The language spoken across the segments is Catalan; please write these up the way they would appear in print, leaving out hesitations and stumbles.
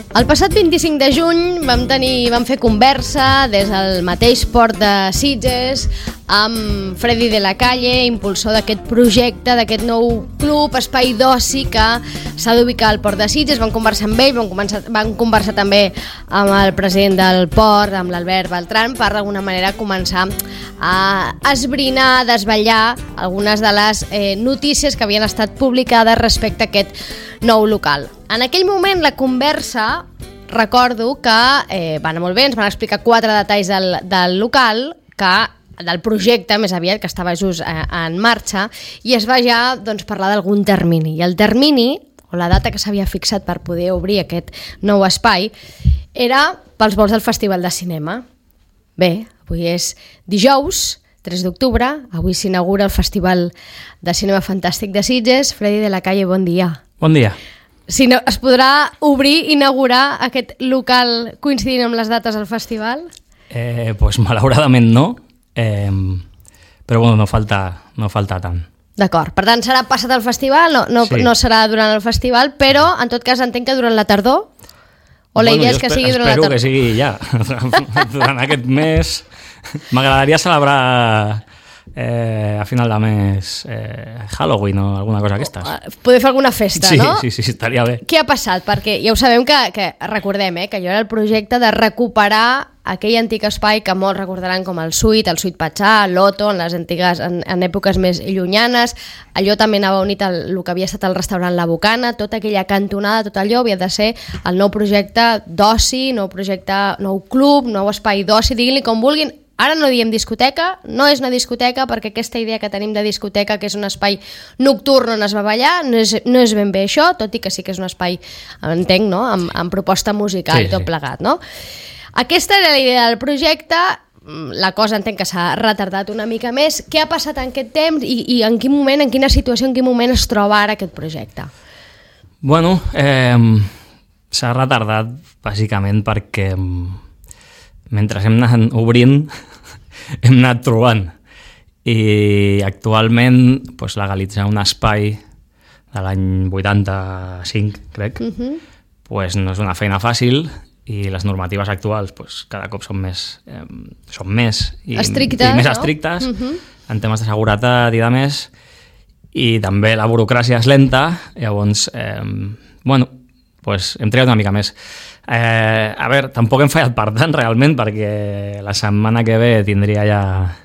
El passat 25 de juny vam fer conversa des del mateix port de Sitges amb Freddy de la Calle, impulsor d'aquest projecte, d'aquest nou club, espai d'oci que s'ha d'ubicar al port de Sitges. Vam conversar amb ell, vam conversar també amb el president del port, amb l'Albert Beltran, per d'alguna manera començar a esbrinar, a desvetllar algunes de les notícies que havien estat publicades respecte a aquest nou local. En aquell moment la conversa, recordo que va anar molt bé, ens van explicar 4 detalls del local, del projecte més aviat, que estava just en marxa, i es va ja parlar d'algun termini. I el termini, o la data que s'havia fixat per poder obrir aquest nou espai, era pels vols del Festival de Cinema. Bé, avui és dijous, 3 d'octubre, avui s'inaugura el Festival de Cinema Fantàstic de Sitges. Freddy de la Calle, bon dia. Bon dia. Si no, es podrà obrir, inaugurar aquest local coincidint amb les dates del festival? Pues malauradament no, però bueno, no falta tant. D'acord, per tant serà passat el festival, no serà durant el festival, però en tot cas entenc que durant la tardor, o la idea és que sigui durant la tardor. Espero que sigui ja, durant aquest mes. M'agradaria celebrar a final de mes Halloween o alguna cosa d'aquestes. Poder fer alguna festa, sí, no? Sí, estaria bé. Què ha passat? Perquè ja ho sabem que recordem, que allò era el projecte de recuperar aquell antic espai que molts recordaran com el Suite Patxà, l'Oto, en èpoques més llunyanes. Allò també anava unit al que havia estat el restaurant La Bocana, tota aquella cantonada, tot allò havia de ser el nou projecte d'oci, nou club, nou espai d'oci, diguin-li com vulguin. Ara no diem discoteca, no és una discoteca, perquè aquesta idea que tenim de discoteca, que és un espai nocturn on es va ballar, no és ben bé això, tot i que sí que és un espai, entenc, no? amb proposta musical i tot plegat, no? Aquesta era la idea del projecte, la cosa entenc que s'ha retardat una mica més. Què ha passat en aquest temps i en quin moment, en quina situació, en quin moment es troba ara aquest projecte? Bueno, s'ha retardat bàsicament perquè mentre hem anat obrint hem anat trobant, i actualment legalitzar un espai de l'any 85, crec, no és una feina fàcil, i les normatives actuals cada cop són més estrictes, en temes de seguretat i de més, i també la burocràcia és lenta. Llavors hem trigat una mica més. A veure, tampoc hem fallat per tant realment, perquè la setmana que ve tindria ja...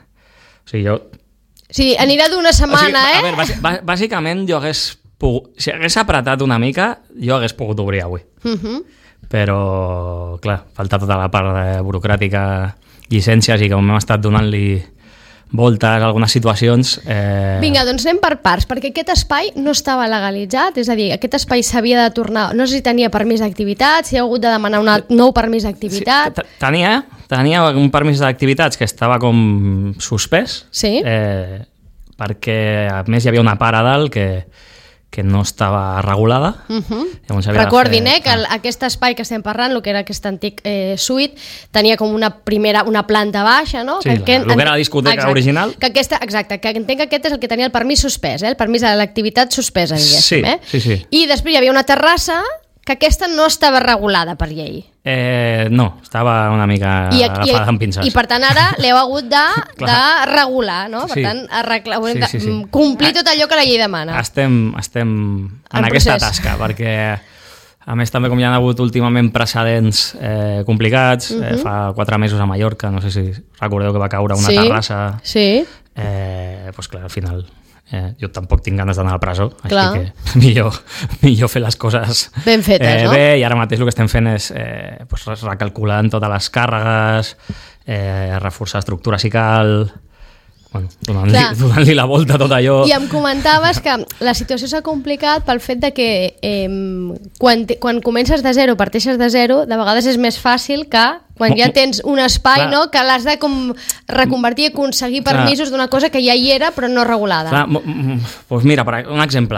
Sí, anirà d'una setmana, A veure, bàsicament jo si hagués apretat una mica, jo hagués pogut obrir avui. Però, clar, falta tota la part burocràtica, llicències, i com hem estat donant-li voltes a algunes situacions... Vinga, doncs anem per parts, perquè aquest espai no estava legalitzat, és a dir, aquest espai s'havia de tornar... No sé si tenia permís d'activitat, si ha hagut de demanar un nou permís d'activitat... Sí, tenia un permís d'activitats que estava com suspès, perquè a més hi havia una part a dalt que no estava regulada. Recordin que aquest espai que estem parlant, el que era aquest antic suite, tenia com una planta baixa, no? Sí, el que era la discoteca original. Exacte, que entenc que aquest és el que tenia el permís suspès, el permís de l'activitat suspesa, diguéssim. Sí. I després hi havia una terrassa que aquesta no estava regulada per llei. No, estava una mica agafada amb pinces. I per tant ara l'heu hagut de regular, no? Per tant, complir tot allò que la llei demana. Estem en aquesta tasca, perquè a més també com hi ha hagut últimament precedents complicats, fa 4 mesos a Mallorca, no sé si recordeu que va caure una terrassa. Sí. Clar, al final... jo tampoc tinc ganes d'anar a la presó, així que millor fer les coses ben fetes, no? Bé, i ara mateix el que estem fent és recalculant totes les càrregues, reforçar estructura si cal, donant-li la volta a tot allò. I em comentaves que la situació s'ha complicat pel fet de que quan comences de zero, parteixes de zero, de vegades és més fàcil que quan ja tens un espai, no? Que l'has de reconvertir i aconseguir permisos d'una cosa que ja hi era però no regulada. Doncs mira, un exemple.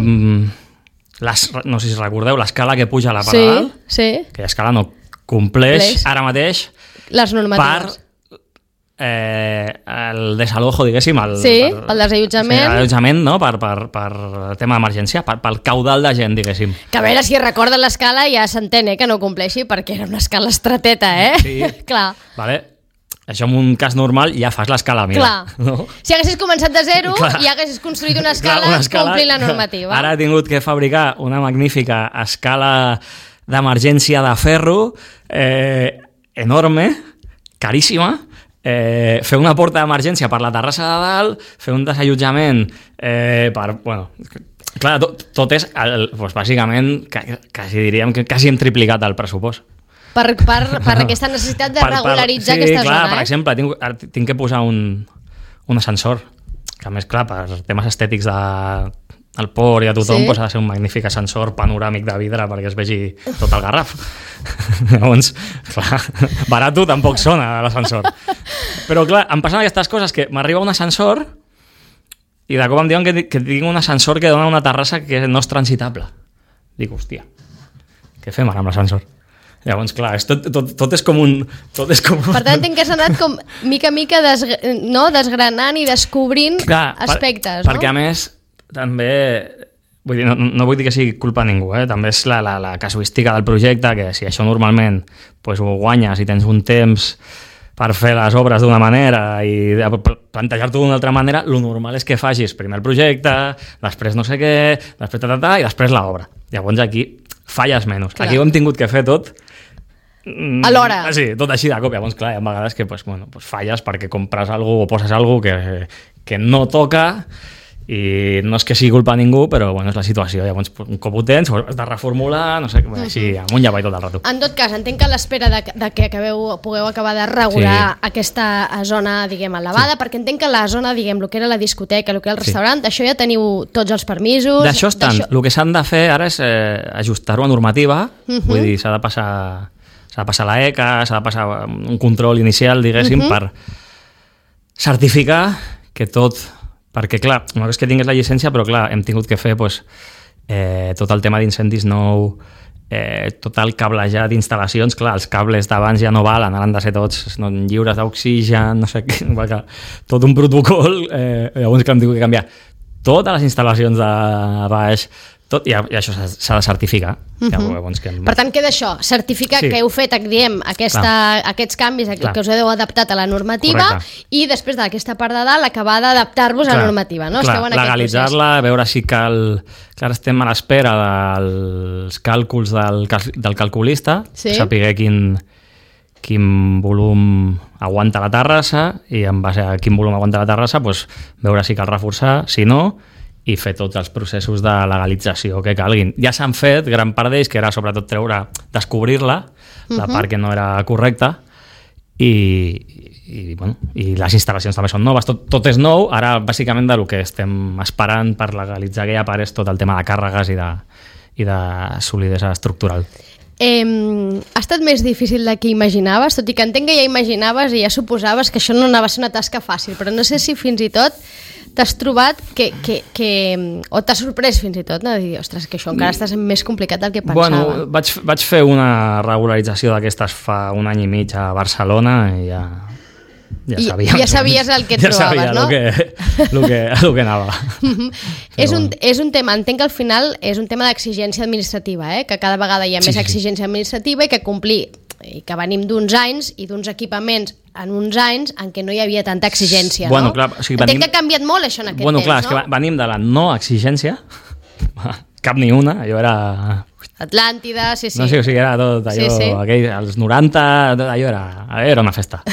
No sé si recordeu l'escala que puja a la part de dalt, que l'escala no compleix ara mateix les normatives. el desalojo, diguéssim, el desallotjament, no? per tema d'emergència, pel caudal de gent, diguéssim. Que a veure, si recorda l'escala ja s'entén que no compleixi, perquè era una escala estreteta, Sí. Clar. Vale. Això en un cas normal ja fas l'escala, mira. Clar. No? Si haguessis començat de zero i haguessis construït una escala, complint la normativa. Ara he tingut que fabricar una magnífica escala d'emergència de ferro, enorme, caríssima, fer una porta d'emergència per la terrassa de dalt, fer un desallotjament clar, tot és, bàsicament, quasi diríem que quasi hem triplicat el pressupost. Per aquesta necessitat de regularitzar aquesta zona. Per exemple, tinc que posar un ascensor, que a més, clar, per temes estètics del port i a tothom ha de ser un magnífic ascensor panoràmic de vidre perquè es vegi tot el Garraf. Llavors, clar, barato tampoc sona l'ascensor. Però clar, em passen aquestes coses que m'arriba un ascensor i de cop em diuen que tinc un ascensor que dona una terrassa que no és transitable. Dic, hòstia, què fem ara amb l'ascensor? Llavors, clar, tot és com un... Per tant, entenc que s'ha anat com mica a mica desgranant i descobrint aspectes, no? Perquè, a més, també... Vull dir, no vull dir que sigui culpa de ningú, també és la casuística del projecte, que si això normalment ho guanyes i tens un temps per fer les obres d'una manera i plantejar-t'ho d'una altra manera, el normal és que facis primer el projecte, després no sé què, després i després l'obra. Llavors aquí falles menys. Clar. Aquí ho hem tingut que fer tot alhora. Sí, tot així de cop. Llavors, clar, hi ha vegades que falles perquè compres alguna cosa o poses alguna cosa que no toca i no és que sigui culpa de ningú, però és la situació. Llavors, un cop ho tens, has de reformular, no sé, així amunt i avall tot el rato. En tot cas, entenc que a l'espera de que pugueu acabar de regular aquesta zona, diguem, elevada, perquè entenc que la zona, diguem, el que era la discoteca, el que era el restaurant, d'això ja teniu tots els permisos... D'això estan. El que s'han de fer ara és ajustar-ho a normativa, vull dir, s'ha de passar la ECA, s'ha de passar un control inicial, diguéssim, per certificar que tot... Perquè, clar, una cosa és que tingués la llicència, però, clar, hem tingut que fer tot el tema d'incendis nou, tot el cablejat d'instal·lacions, clar, els cables d'abans ja no valen, ara han de ser tots lliures d'oxigen, no sé què, tot un protocol, llavors que hem tingut que canviar totes les instal·lacions de baix, tot, i això s'ha de certificar. Per tant, queda això, certificar que heu fet, diem, aquests canvis que us heu adaptat a la normativa. Correcte. I després d'aquesta part de dalt acabar d'adaptar-vos a la normativa, no? Clar, legalitzar-la, veure si cal... Clar, estem a l'espera dels càlculs del calculista, saber quin volum aguanta la terrassa i en base a quin volum aguanta la terrassa veure si cal reforçar, si no, i fer tots els processos de legalització que calguin. Ja s'han fet gran part d'ells, que era sobretot descobrir-la, la part que no era correcta, i les instal·lacions també són noves, tot és nou. Ara bàsicament del que estem esperant per legalitzar aquella part és tot el tema de càrregues i de solidesa estructural. Ha estat més difícil del que imaginaves, tot i que entenc que ja imaginaves i ja suposaves que això no anava a ser una tasca fàcil, però no sé si fins i tot t'has trobat o t'has sorprès fins i tot, no? De dir, ostres, que això encara està sent més complicat del que pensava. Bueno, vaig fer una regularització d'aquestes fa un any i mig a Barcelona i ja sabies el que et trobaves, no? El que anava. És un tema, entenc que al final és un tema d'exigència administrativa, que cada vegada hi ha més exigència administrativa i que complir, i que venim d'uns anys i d'uns equipaments en uns anys en què no hi havia tanta exigència, no? Clar, entenc que ha canviat molt això en aquest temps, clar, no? És que venim de la no exigència, cap ni una, allò era... Atlàntida, sí. No sé, o sigui, era tot allò, als 90, allò era una festa.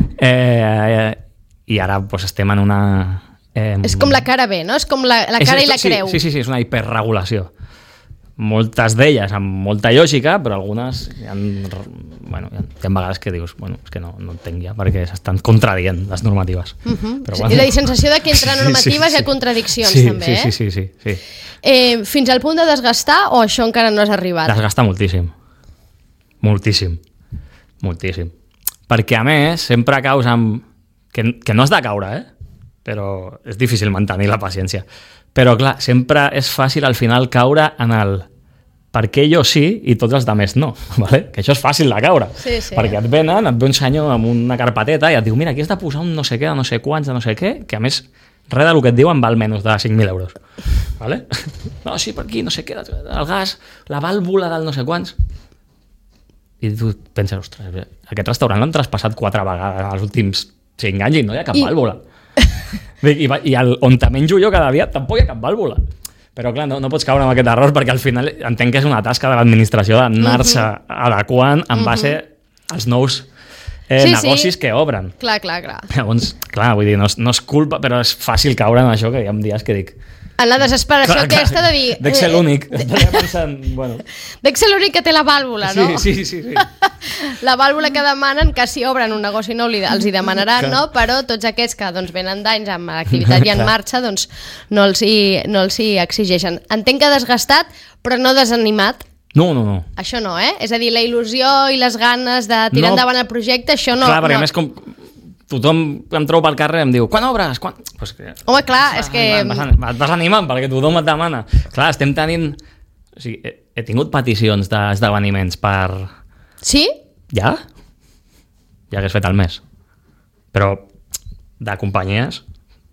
I ara estem en una... És com la cara B, no? És com la cara i la creu. Sí, és una hiperregulació. Moltes d'elles amb molta lògica, però algunes hi ha vegades que dius, és que no entenc ja, perquè s'estan contradient les normatives. I la sensació de que entre normatives hi ha contradiccions, també, Sí. Fins al punt de desgastar o això encara no has arribat? Desgastar moltíssim. Moltíssim. Perquè, a més, sempre caus amb... Que no has de caure, però és difícil mantenir la paciència. Però, clar, sempre és fàcil al final caure en el per què jo sí i tots els altres no? Vale? Que això és fàcil de caure. Sí. Perquè et ve un senyor amb una carpeteta i et diu, mira, aquí has de posar un no sé què, de no sé quants, de no sé què, que a més, res del que et diuen val menys de 5.000 euros. Vale? No, sí, per aquí, no sé què, el gas, la vàlvula del no sé quants. I tu penses, ostres, aquest restaurant l'han traspassat 4 vegades els últims 5 anys i no hi ha cap vàlvula. I on te menjo jo cada dia tampoc hi ha cap vàlvula. Però clar, no pots caure en aquest error perquè al final entenc que és una tasca de l'administració d'anar-se adequant en base als nous negocis que obren. Clar. Llavors, clar, vull dir, no és culpa, però és fàcil caure en això, que hi ha dies que dic... En la desesperació aquesta de dir... Dec ser l'únic. Estaria pensant, bueno... Dec ser l'únic que té la vàlvula, no? Sí. La vàlvula que demanen, que si obren un negoci nou els hi demanaran, no? Però tots aquests que venen d'anys amb l'activitat ja en marxa, doncs no els hi exigeixen. Entenc que desgastat, però no desanimat. No. Això no, És a dir, la il·lusió i les ganes de tirar endavant el projecte, això no... Clar, perquè a més com... Tothom que em trobo pel carrer em diu, quan obres? Pues que... Home, clar, és que... Et vas animant perquè tothom et demana. Clar, estem tenint... O sigui, he tingut peticions d'esdeveniments per... Sí? Ja? Ja hagués fet el mes. Però de companyies...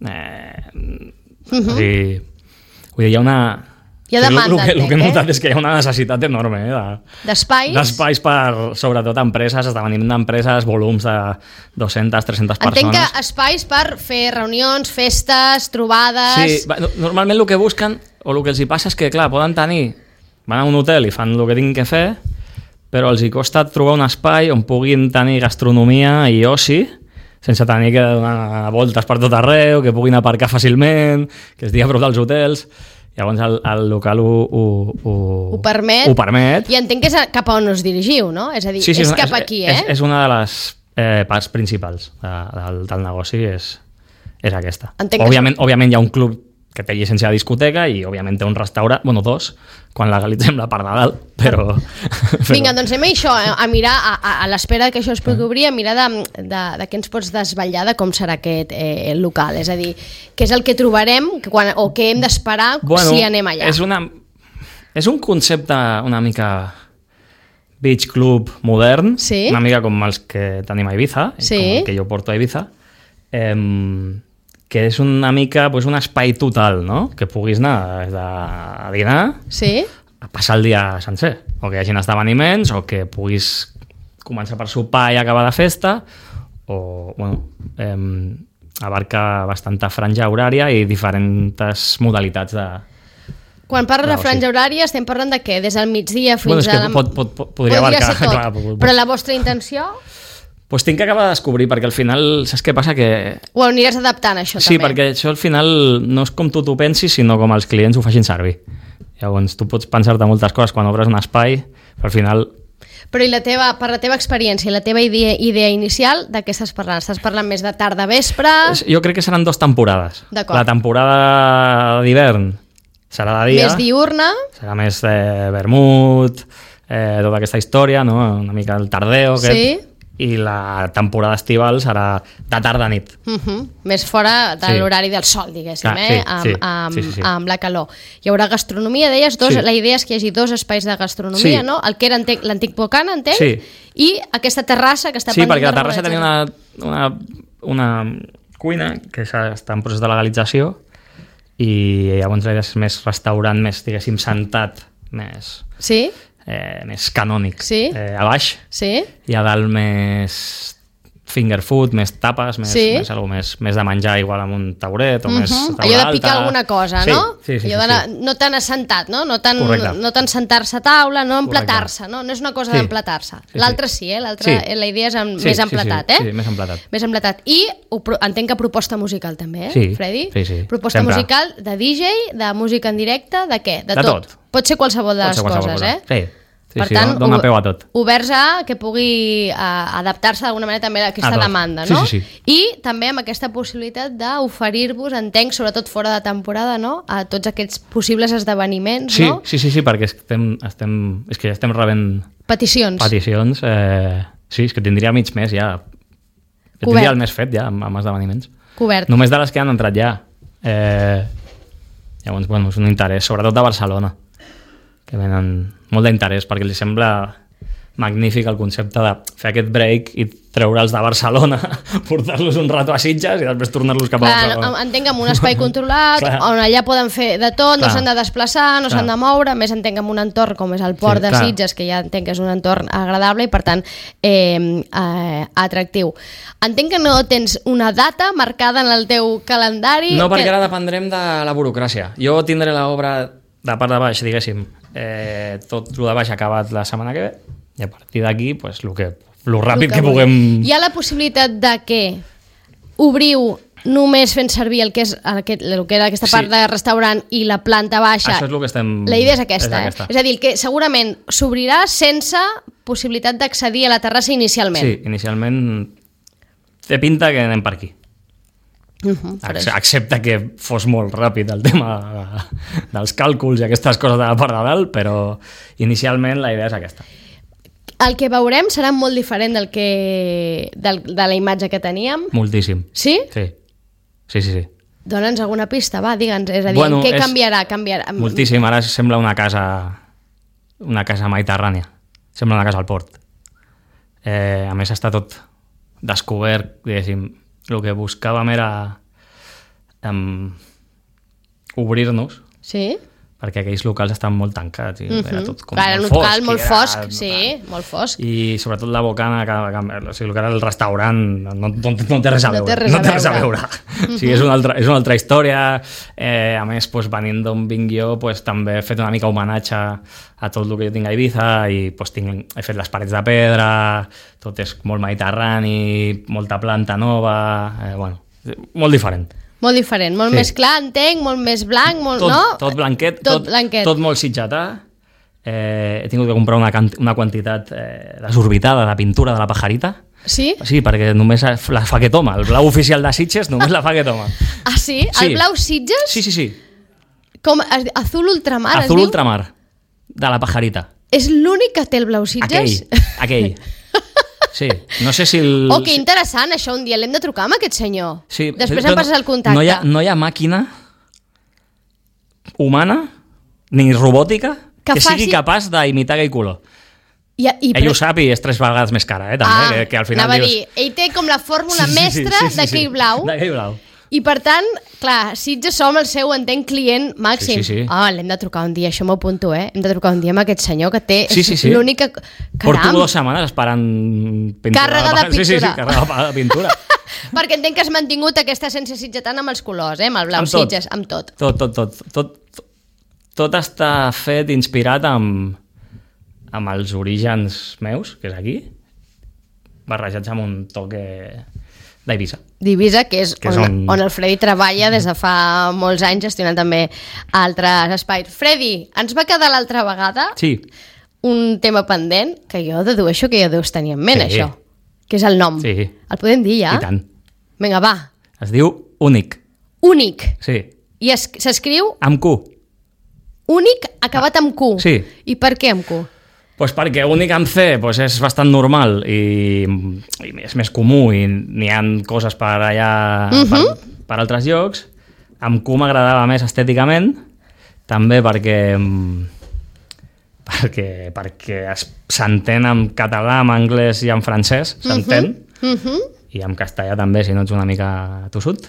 O sigui, hi ha una... Hi ha demanda, el que he notat és que hi ha una necessitat enorme d'espais. D'espais per, sobretot, empreses, esdeveniments d'empreses, volums de 200, 300 persones. Entenc que espais per fer reunions, festes, trobades... Sí, normalment el que busquen, o el que els hi passa és que, clar, poden tenir... Van a un hotel i fan el que tinguin que fer, però els hi costa trobar un espai on puguin tenir gastronomia i oci, sense tenir que donar voltes per tot arreu, que puguin aparcar fàcilment, que es digui a prop dels hotels... Llavors el local ho permet. I entenc que és cap a on us dirigiu, no? És a dir, és cap aquí, És una de les parts principals del negoci, és aquesta. Òbviament hi ha un club que té llicència de discoteca i òbviament té un restaurant, bueno, 2, quan legalitzem la part de dalt, però... Vinga, doncs anem a això, a mirar, a l'espera que això es pugui obrir, a mirar de què ens pots desvetllar de com serà aquest local, és a dir, què és el que trobarem o què hem d'esperar si anem allà. És un concepte una mica beach club modern, una mica com els que tenim a Ibiza, com el que jo porto a Ibiza, que és una mica un espai total, no? Que puguis anar a dinar, a passar el dia sencer, o que hi hagi esdeveniments, o que puguis començar per sopar i acabar de festa, o, abarca bastanta franja horària i diferents modalitats de... Quan parles de franja horària estem parlant de què? Des del migdia fins a... Podria abarcar... Clar, però la vostra intenció... Pues tinc que acabar de descobrir, perquè al final, saps què passa? Que... Ho aniràs adaptant, això, sí, també. Sí, perquè això al final no és com tu t'ho pensis, sinó com els clients ho facin servir. Llavors, tu pots pensar-te moltes coses quan obres un espai, però al final... Però per la teva experiència, la teva idea inicial, de què estàs parlant? Estàs parlant més de tarda-vespre? Jo crec que seran 2 temporades. D'acord. La temporada d'hivern serà de dia. Més diurna. Serà més vermut, tota aquesta història, no? Una mica el tardeo. Sí. I la temporada estival serà de tarda-nit. Més fora de l'horari del sol, diguéssim, amb la calor. Hi haurà gastronomia, deies, la idea és que hi hagi 2 espais de gastronomia, no? El que era l'antic Bocan, entenc? Sí. I aquesta terrassa que està pendent de... Sí, perquè la terrassa tenia una cuina que està en procés de legalització i llavors és més restaurant, més, diguéssim, sentat, més... Sí? Més canònic, a baix, i a dalt més finger food, més tapes, més de menjar igual amb un tauret o més taula alta. Allò de picar alguna cosa, no? Sí. No tan assentat, no? No tant sentar-se a taula, no emplatar-se, no? No és una cosa d'emplatar-se. L'altre sí, la idea és més emplatat, Sí, més emplatat. Més emplatat. I entenc que proposta musical també, Freddy? Sí. Proposta musical de DJ, de música en directe, de què? De tot. Pot ser qualsevol de les coses, Sí, per tant, dona peu a tot. Oberts a que pugui adaptar-se d'alguna manera també a aquesta demanda, no? Sí. I també amb aquesta possibilitat d'oferir-vos, entenc, sobretot fora de temporada, no? A tots aquests possibles esdeveniments, no? Sí, perquè és que ja estem rebent... Peticions. Sí, és que tindria mig mes ja. Tindria el mes fet ja amb esdeveniments. Cobert. Només de les que han entrat ja. Llavors, és un interès, sobretot de Barcelona. que venen molt d'interès, perquè li sembla magnífic el concepte de fer aquest break i treure'ls de Barcelona, portar-los un rato a Sitges i després tornar-los cap a Barcelona. Entenc amb un espai controlat, on allà poden fer de tot, no s'han de desplaçar, no s'han de moure, més entenc amb un entorn com és el port de Sitges, que ja entenc que és un entorn agradable i per tant atractiu. Entenc que no tens una data marcada en el teu calendari. No, perquè ara dependrem de la burocràcia. Jo tindré l'obra de part de baix, diguéssim, tot el de baix acabat la setmana que ve, i a partir d'aquí, pues, lo ràpid que puguem... Hi ha la possibilitat de que obriu només fent servir el que era aquesta part de restaurant i la planta baixa. Això és el que estem... La idea és aquesta, És a dir, que segurament s'obrirà sense possibilitat d'accedir a la terrassa inicialment. Sí, inicialment té pinta que anem per aquí. Excepte que fos molt ràpid el tema dels càlculs i aquestes coses de la part de dalt, però inicialment la idea és aquesta. El que veurem serà molt diferent de la imatge que teníem? Moltíssim. Sí? Sí. Dóna'ns alguna pista, va, digue'ns. És a dir, què canviarà? Moltíssim, ara sembla una casa mediterrània. Sembla una casa al port. A més, està tot descobert, diguéssim. El que buscàvem era obrir-nos. Sí? Perquè aquells locals estan molt tancats i era tot com molt fosc. Era molt fosc, sí, molt fosc. I sobretot la bocana, o sigui, el que era el restaurant, no té res a veure. No té res a veure. O sigui, és una altra història. A més, venint d'on vinc jo, també he fet una mica homenatge a tot el que jo tinc a Ibiza i he fet les parets de pedra, tot és molt mediterrani, molta planta nova, molt diferent. Molt diferent, molt més clar, entenc, molt més blanc, tot blanquet, tot molt sitgetà. He tingut que comprar una quantitat desorbitada de pintura de la pajarita. Sí? Sí, perquè només la fa que toma. El blau oficial de Sitges només la fa que toma. Ah, sí? El blau Sitges? Sí. Com? Azul ultramar, Azul ultramar, de la pajarita. És l'únic que té el blau Sitges? Aquell. Sí, no sé si que interessant, això, un dia l'hem de trucar amb aquest senyor. Sí, després em passes el contacte. No hi ha màquina humana ni robòtica que sigui capaç d'imitar aquell color. Ell ho sap i és 3 vegades més cara, també, que al final anava a dir, ell té com la fórmula mestra d'aquell blau. D'aquell blau. I per tant, clar, Sitges som el seu, entenc, client màxim. Sí. L'hem de trucar un dia, això m'ho apunto, Hem de trucar un dia amb aquest senyor que té l'única... Porto 2 setmanes esperant pintura. Càrrega de pintura. Sí, càrrega de pintura. Perquè entenc que has mantingut aquesta essència sitgetana amb els colors, amb el blau Sitges, amb tot. Tot està fet inspirat amb els orígens meus, que és aquí, barrejats amb un toque d'Eivissa. D'Eivissa, que és on el Freddy treballa des de fa molts anys, gestionant també altres espais. Freddy, ens va quedar l'altra vegada un tema pendent, que jo dedueixo que ja deus tenir en ment, això, que és el nom. Sí. El podem dir ja? I tant. Vinga, va. Es diu Únic. Únic? Sí. I s'escriu? Amb Q. Únic acabat amb Q? Sí. I per què amb Q? Pues perquè únic amb C és bastant normal i és més comú i n'hi ha coses per allà per altres llocs. Amb Q m'agradava més estèticament, també perquè s'entén en català, en anglès i en francès, s'entén, i en castellà també, si no ets una mica tossut.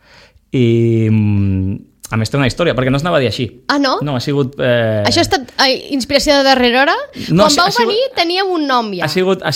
I a més té una història, perquè no es anava a dir així. Ah, no? No, ha sigut... Això ha estat inspiració de darrera hora? No, quan vau venir teníem un nom ja. Ha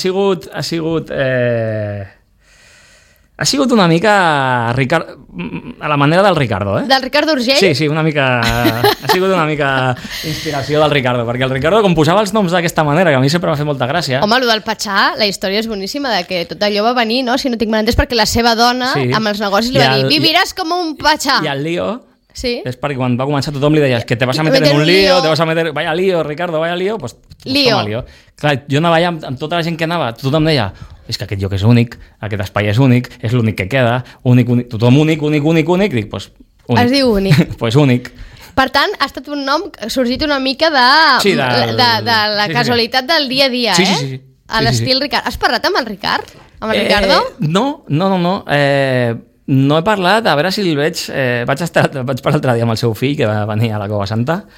sigut una mica a la manera del Ricardo, Del Ricardo Urgell? Sí, una mica... Ha sigut una mica inspiració del Ricardo, perquè el Ricardo, com posava els noms d'aquesta manera, que a mi sempre m'ha fet molta gràcia... Home, el del Patxà, la història és boníssima, de que tot allò va venir, no?, si no tinc mal entès, perquè la seva dona, amb els negocis, li va dir, viviràs com un Patxà. I el lío... Sí. És perquè quan va començar tothom li deies que te vas a meter en un lío, te vas a meter... Vaya lío, Ricardo, vaya lío, pues lío. Lío. Clar, jo anava allà amb tota la gent que anava, tothom deia, és que aquest lloc és únic, aquest espai és únic, és l'únic que queda, únic, tothom únic, dic, pues únic. Es diu únic. Pues únic. Per tant, ha estat un nom sorgit una mica de la casualitat del dia a dia, Sí. A l'estil Ricard. Has parlat amb el Ricard? Amb el Ricardo? No. No he parlat, a veure si el veig... Vaig parlar l'altre dia amb el seu fill, que va venir a la Cova Santa,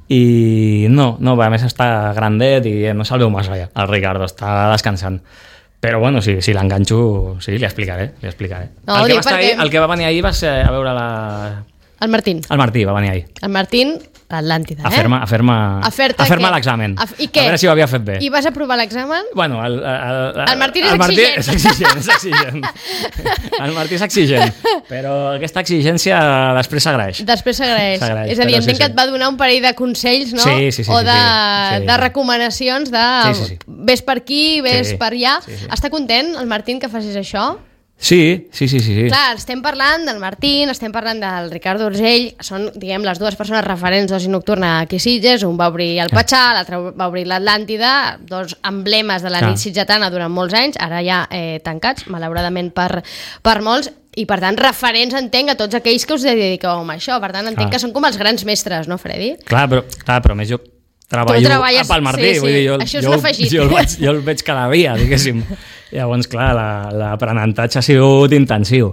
I no, a més està grandet i no se'l veu massa ja, el Ricardo, està descansant. Però bueno, si l'enganxo, sí, li explicaré. No, el que va venir ahir va ser a veure el Martín. El Martí va venir ahir. El Martín, l'Atlàntida, a fer-me l'examen. I què? A veure si ho havia fet bé. I vas aprovar l'examen? Bueno, el Martín és exigent. El Martí és exigent, però aquesta exigència després s'agraeix. És a dir, entenc que et va donar un parell de consells, no? Sí. O de recomanacions de ves per aquí, ves per allà. Està content el Martín que facis això? Sí. Clar, estem parlant del Martín, estem parlant del Ricardo Urgell, són, diguem, les dues persones referents d'Oci Nocturna aquí a Sitges, un va obrir el Quatxà, l'altre va obrir l'Atlàntida, dos emblemes de la nit sitgetana durant molts anys, ara ja tancats, malauradament per molts, i per tant referents, entenc, a tots aquells que us dediqueu a això, per tant entenc que són com els grans mestres, no, Freddy? Clar, però més jo treballo pel Martí, vull dir, jo el veig cada dia, diguéssim. Llavors, clar, l'aprenentatge ha sigut intensiu.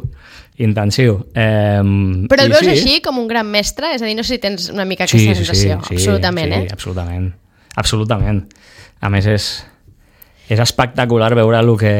Però el veus així, com un gran mestre? És a dir, no sé si tens una mica aquesta sensació. Absolutament, Sí, absolutament. A més, és espectacular veure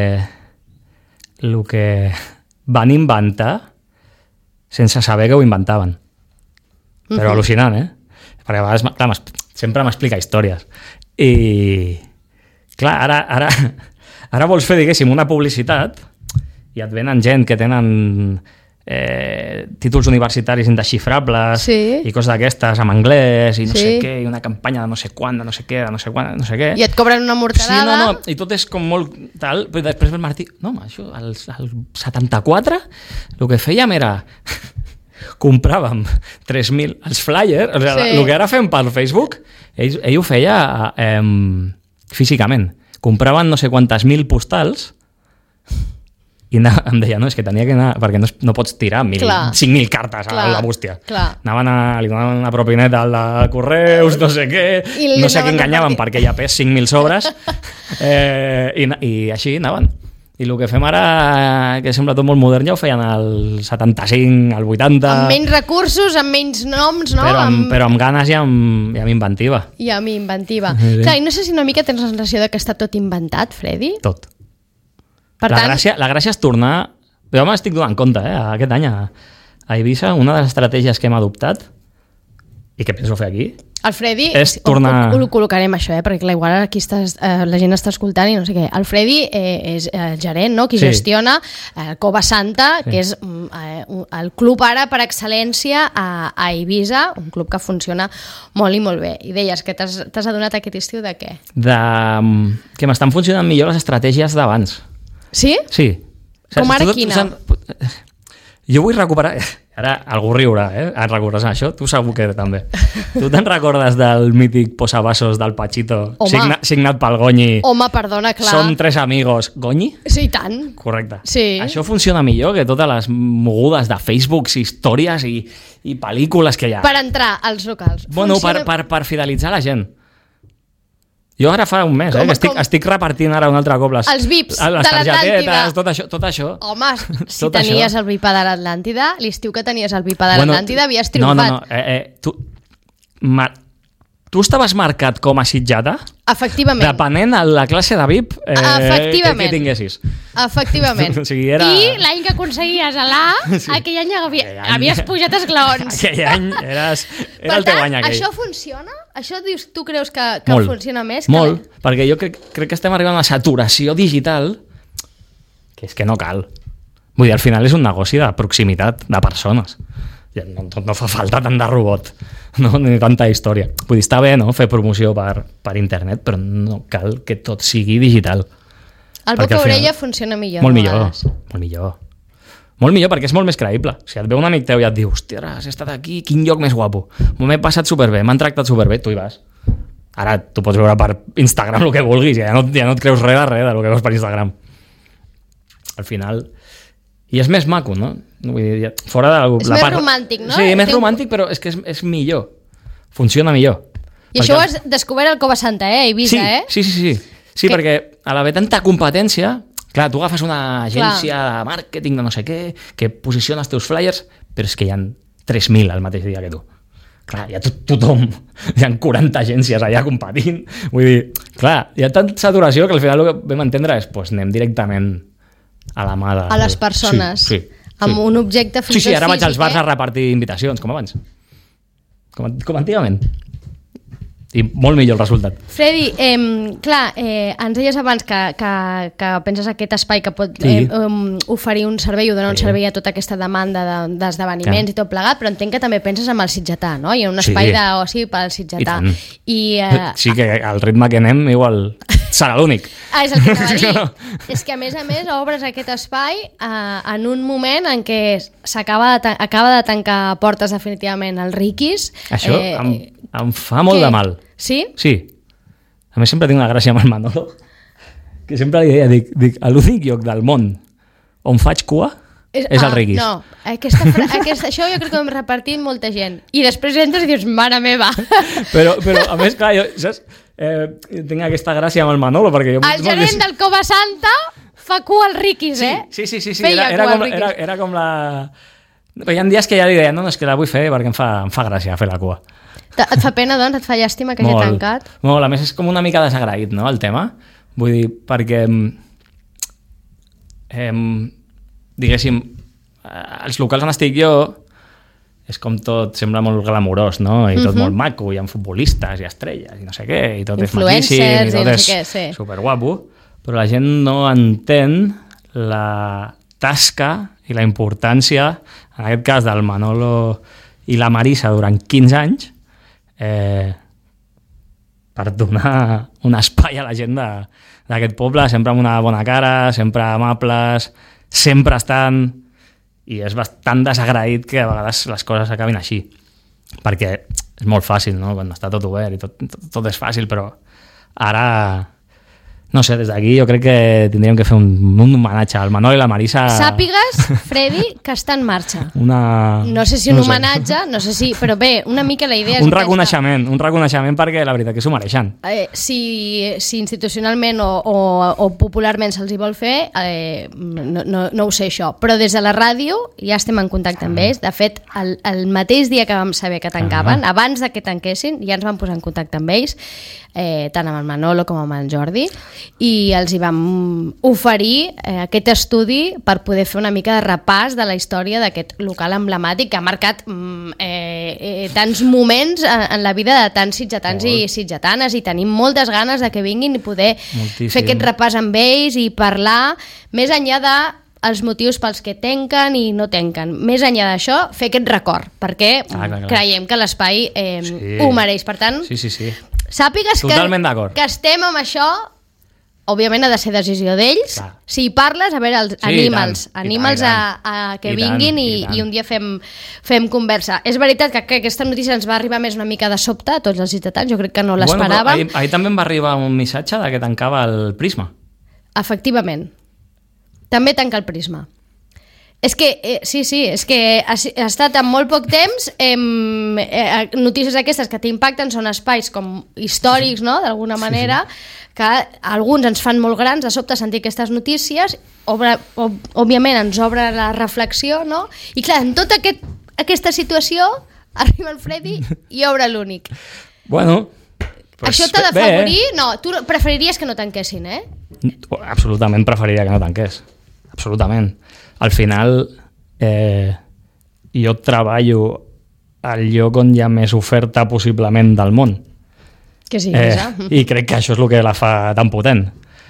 el que van inventar sense saber que ho inventaven. Però al·lucinant, Perquè a vegades, clar, sempre m'explica històries. I, clar, ara vols fer, diguéssim, una publicitat i et venen gent que tenen títols universitaris indesxifrables i coses d'aquestes en anglès i no sé què, i una campanya de no sé quant, de no sé què, de no sé quant, no sé què. I et cobren una morterada. Sí, i tot és com molt tal, però després ve el Martí, no, home, això, al 74 el que fèiem era... compràvem 3.000 els flyers, o sigui, el que ara fem per Facebook, ell ho feia físicament. Compraven no sé quantes mil postals i em deia, no, és que tenia que anar, perquè no pots tirar 5.000 cartes a la bústia. Li donaven una propineta al de correus, no sé què, no sé què enganyaven perquè ja pes 5.000 sobres i així anaven. I el que fem ara, que sembla tot molt modern, ja ho feien al 75, al 80... Amb menys recursos, amb menys noms, no? Però amb ganes i amb inventiva. I amb inventiva. Clar, i no sé si una mica tens la sensació que està tot inventat, Freddy? Tot. La gràcia és tornar... Jo m'estic donant compte, aquest any a Eivissa, una de les estratègies que hem adoptat i que penso fer aquí... El Freddy, ho col·locarem això, perquè clar, igual aquí la gent està escoltant i no sé què. El Freddy és el gerent, no? Qui gestiona Cova Santa, que és el club ara per excel·lència a Eivissa, un club que funciona molt i molt bé. I deies que t'has adonat aquest estiu de què? Que m'estan funcionant millor les estratègies d'abans. Sí? Sí. Com ara quina? Jo vull recuperar... Ara algú riurà, et recordes això? Tu segur que també. Tu te'n recordes del mític posavasos del Pachito, signat pel Goñi? Home, perdona, clar. Són tres amigos. Goñi? Sí, i tant. Correcte. Sí. Això funciona millor que totes les mogudes de Facebook, històries i pel·lícules que hi ha. Per entrar als locals. Bueno, per fidelitzar la gent. Jo ara fa un mes, que estic repartint ara un altre cop les VIPs les targetetes, tot això. Home, si tenies el VIP de l'Atlàntida, l'estiu que tenies el VIP de l'Atlàntida havies triomfat. Tu estaves marcat com a sitjata? Efectivament. Depenent de la classe de VIP que tinguessis. Efectivament. I l'any que aconseguies l'A, aquell any havies pujat esglaons. Aquell any era el teu any aquell. Això funciona? Això tu creus que funciona més? Molt, perquè jo crec que estem arribant a una saturació digital que és que no cal. Vull dir, al final és un negoci de proximitat, de persones. No fa falta tant de robot, ni tanta història. Vull dir, està bé, no?, fer promoció per internet, però no cal que tot sigui digital. El boca orella funciona millor. Molt millor. Molt millor, perquè és molt més creïble. Si et veu un amic teu i et diu, hòstia, has estat aquí, quin lloc més guapo. M'he passat superbé, m'han tractat superbé, tu hi vas. Ara tu pots veure per Instagram el que vulguis, ja no et creus res del que veus per Instagram. Al final... I és més maco, no? Vull dir, fora de és més romàntic, no? Sí, més romàntic, però és que és millor. Funciona millor. I això ho has descobert al Cova Santa, Eivissa, Sí, perquè a l'haver tanta competència... Clar, tu agafes una agència de màrqueting de no sé què, que posiciona els teus flyers, però és que hi ha 3.000 al mateix dia que tu. clar, hi ha tothom, hi ha 40 agències allà competint, vull dir, clar, hi ha tanta saturació que al final el que vam entendre és, doncs anem directament a la mà de... A les persones. Sí. Amb un objecte fins i tot físic. Sí, ara vaig als bars a repartir invitacions, com abans. Com antigament. I molt millor el resultat. Freddy, clar, ens deies abans que penses aquest espai que pot oferir un servei o donar un servei a tota aquesta demanda d'esdeveniments i tot plegat, però entenc que també penses en el sitgetà, no? Hi ha un espai d'oci pel sitgetà. Sí, que al ritme que anem igual serà l'únic. És el que t'anava a dir. És que a més obres aquest espai en un moment en què acaba de tancar portes definitivament el Riquis. Això em fa molt de mal. Sí? Sí. A més, sempre tinc una gràcia amb el Manolo, que sempre li deia, dic, l'únic lloc del món on faig cua és el Riquis. No, això jo crec que ho hem repartit molta gent. I després entres i dius, mare meva. Però a més, clar, jo, saps? Tinc aquesta gràcia amb el Manolo, perquè jo... El gerent del Cova Santa fa cua al Riquis, Sí. Era com la... Però hi ha dies que ja li deia, no, és que la vull fer perquè em fa gràcia fer la cua. Et fa pena, doncs? Et fa llàstima que hagi tancat? Molt, a més és com una mica desagraït, no, el tema? Vull dir, perquè diguéssim, els locals on estic jo és com tot, sembla molt glamurós, no? I tot molt maco, hi ha futbolistes i estrelles i no sé què, i tot és maquíssim, i tot és superguapo, però la gent no entén la tasca i la importància, en aquest cas del Manolo i la Marisa durant 15 anys, per donar un espai a la gent d'aquest poble, sempre amb una bona cara, sempre amables, sempre estan, i és bastant desagraït que a vegades les coses acabin així, perquè és molt fàcil, no? Quan està tot obert i tot és fàcil, però ara... No sé, des d'aquí jo crec que tindríem que fer un homenatge al Manol i la Marisa. Sàpigues, Freddy, que està en marxa. No sé si un homenatge, no sé si... Però bé, una mica la idea és... Un reconeixement perquè la veritat que s'ho mereixen. Si institucionalment o popularment se'ls hi vol fer, no ho sé això. Però des de la ràdio ja estem en contacte amb ells. De fet, el mateix dia que vam saber que tancaven, abans de que tanquessin, ja ens vam posar en contacte amb ells, tant amb el Manolo com amb el Jordi, i els hi vam oferir aquest estudi per poder fer una mica de repàs de la història d'aquest local emblemàtic que ha marcat tants moments en la vida de tants sitgetans i sitgetanes, i tenim moltes ganes de que vinguin i poder fer aquest repàs amb ells i parlar més enllà de els motius pels que tanquen i no tanquen. Més enllà d'això, fer aquest record, perquè creiem que l'espai ho mereix. Per tant, sàpigues que estem amb això. Òbviament ha de ser decisió d'ells. Si hi parles, a veure, anima'ls a que vinguin i un dia fem conversa. És veritat que aquesta notícia ens va arribar més una mica de sobte a tots els sitgetans, jo crec que no l'esperàvem. Ahir també em va arribar un missatge de que tancava el Prisma. Efectivament. També tanca el Prisma. És que, és que ha estat en molt poc temps, notícies aquestes que t'impacten són espais com històrics, no?, d'alguna manera, que alguns ens fan molt grans de sobte sentir aquestes notícies, òbviament ens obre la reflexió, no? I clar, en tota aquesta situació arriba el Freddy i obre l'únic. Bueno, això t'ha d'afavorir? No, tu preferiries que no tanquessin, eh? Absolutament preferiria que no tanqués. Absolutament. Al final, jo treballo al lloc on hi ha més oferta possiblement del món. Que sí, I crec que això és el que la fa tan potent.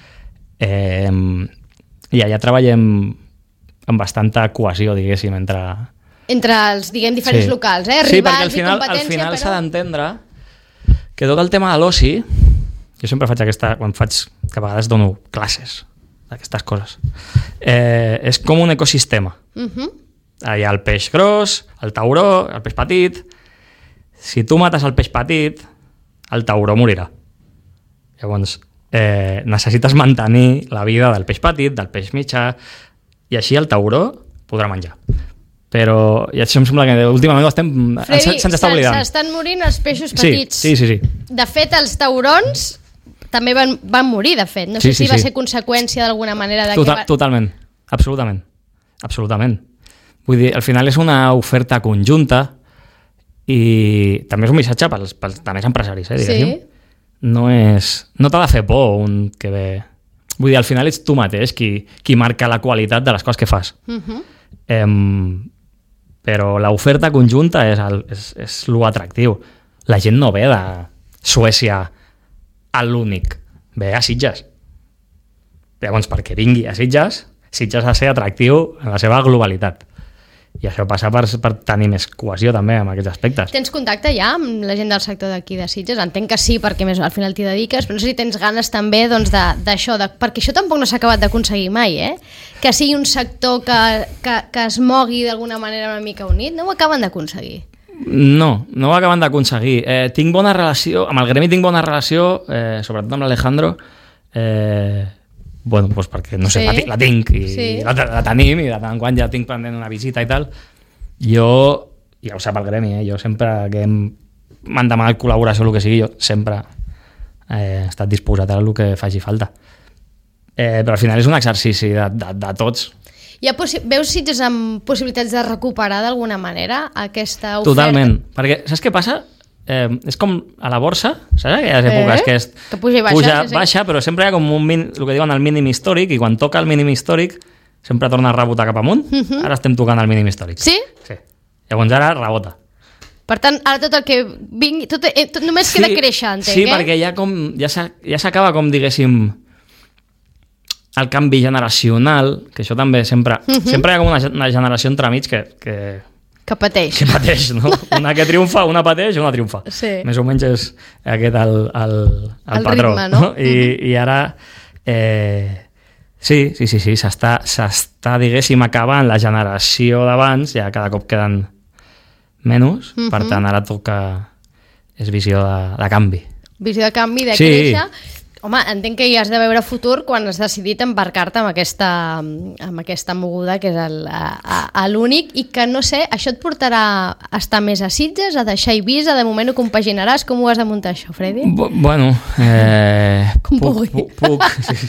I allà treballem amb bastanta cohesió, diguéssim, entre els, diguem, diferents locals, rivals i competència. Al final s'ha d'entendre que tot el tema de l'oci, jo sempre faig quan faig, que a vegades dono classes d'aquestes coses, és com un ecosistema. Hi ha el peix gros, el tauró, el peix petit. Si tu mates el peix petit, el tauró morirà. Llavors, necessites mantenir la vida del peix petit, del peix mitjà, i així el tauró podrà menjar. Però i això em sembla que últimament se'ns està oblidant. S'estan morint els peixos petits. Sí. De fet, els taurons també van morir, de fet. No sé si va ser conseqüència d'alguna manera Totalment, absolutament. Vull dir, al final és una oferta conjunta I també és un missatge pels més empresaris, diguéssim. Sí. No t'ha de fer por un que ve... Vull dir, al final ets tu mateix qui marca la qualitat de les coses que fas. Però l'oferta conjunta és lo atractiu. La gent no ve de Suècia a l'únic, ve a Sitges. Llavors, perquè vingui a Sitges ha de ser atractiu en la seva globalitat. I això passa per tenir més cohesió també en aquests aspectes. Tens contacte ja amb la gent del sector d'aquí de Sitges? Entenc que sí, perquè més al final t'hi dediques, però no sé si tens ganes també doncs, d'això, perquè això tampoc no s'ha acabat d'aconseguir mai, que sigui un sector que es mogui d'alguna manera una mica unit, no ho acaben d'aconseguir. No ho acaben d'aconseguir. Tinc bona relació, amb el gremi tinc bona relació, sobretot amb l'Alejandro, bueno, doncs perquè, no sé, la tinc i la tenim, i de tant en quan ja tinc pendent una visita i tal. Jo, ja ho sap el gremi, jo sempre que m'han demanat col·laboració o el que sigui, jo sempre he estat disposat a el que faci falta. Però al final és un exercici de tots. Veus Sitges amb possibilitats de recuperar d'alguna manera aquesta oferta? Totalment, perquè saps què passa? És com a la borsa, saps? Aquelles èpoques que puja i baixa, baixa, però sempre hi ha com el que diuen el mínim històric, i quan toca el mínim històric sempre torna a rebotar cap amunt. Ara estem tocant el mínim històric. Sí? Sí. Llavors ara rebota. Per tant, ara tot el que vingui, tot només queda créixer, entenc, Sí, perquè ja s'acaba, com diguéssim, el canvi generacional, que això també sempre hi ha com una generació entremig que pateix, no? Una que triomfa, una pateix i una triomfa. Sí. Més o menys és aquest el patró. Ritme, no? I ara sí, s'està, diguéssim, acabant la generació d'abans, ja cada cop queden menys, per tant ara toca, és visió de canvi. Visió de canvi, de créixer. Home, entenc que hi has de veure futur quan has decidit embarcar-te amb aquesta moguda que és l'únic, i que no sé, això et portarà a estar més a Sitges, a deixar Eivissa, de moment ho compaginaràs, com ho has de muntar això, Freddy? Bueno, com pugui. Puc,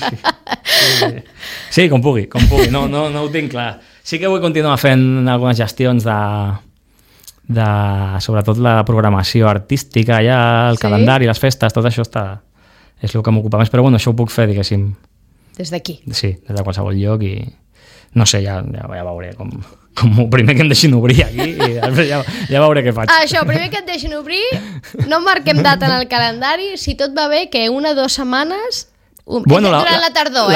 sí, com pugui, no ho tinc clar. Sí que vull continuar fent algunes gestions de sobretot la programació artística, ja el calendari, les festes, tot això és el que m'ocupa més, però bueno, això ho puc fer, diguéssim. Des d'aquí? Sí, des de qualsevol lloc, i no sé, ja veuré com primer que em deixin obrir aquí, i després ja veuré què faig. Això, primer que et deixin obrir, no marquem data en el calendari, si tot va bé, que 1 o 2 setmanes, durant la tardor,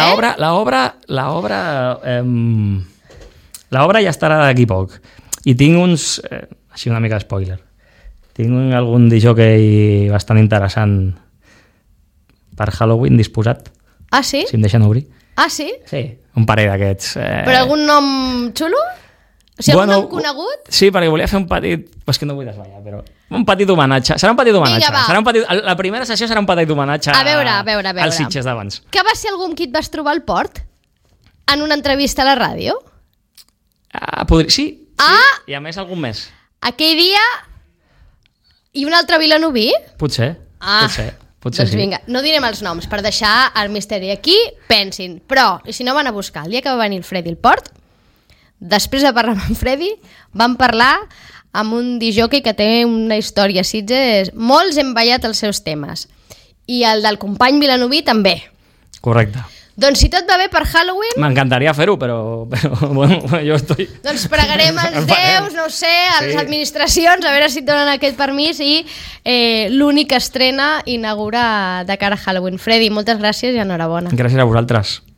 L'obra ja estarà d'aquí poc, i tinc uns, així una mica de spoiler, tinc algun disjockey bastant interessant per Halloween disposat. Ah, sí? Si em deixen obrir. Ah, sí? Sí, un parell d'aquests. Però algun nom xulo? O sigui, algun nom conegut? Sí, perquè volia fer un petit... És que no vull desvallar, però... Un petit homenatge. Serà un petit homenatge. Vinga, va. La primera sessió serà un petit homenatge a veure. als Sitges d'abans. Que va ser algun que et vas trobar al port? En una entrevista a la ràdio? Sí. I a més algun més. Aquell dia... I un altre vilanoví? Potser. Doncs vinga, no direm els noms per deixar el misteri aquí, pensin, però, i si no van a buscar, el dia que va venir el Freddy al port, després de parlar amb en Freddy, van parlar amb un disjockey que té una història a Sitges, molts hem ballat els seus temes, i el del company vilanoví també. Correcte. Doncs si tot va bé per Halloween... M'encantaria fer-ho, però bueno, jo estoy... Doncs pregarem als déus, no ho sé, a les administracions, a veure si et donen aquest permís, i l'única estrena inaugura de cara a Halloween. Freddy, moltes gràcies i enhorabona. Gràcies a vosaltres.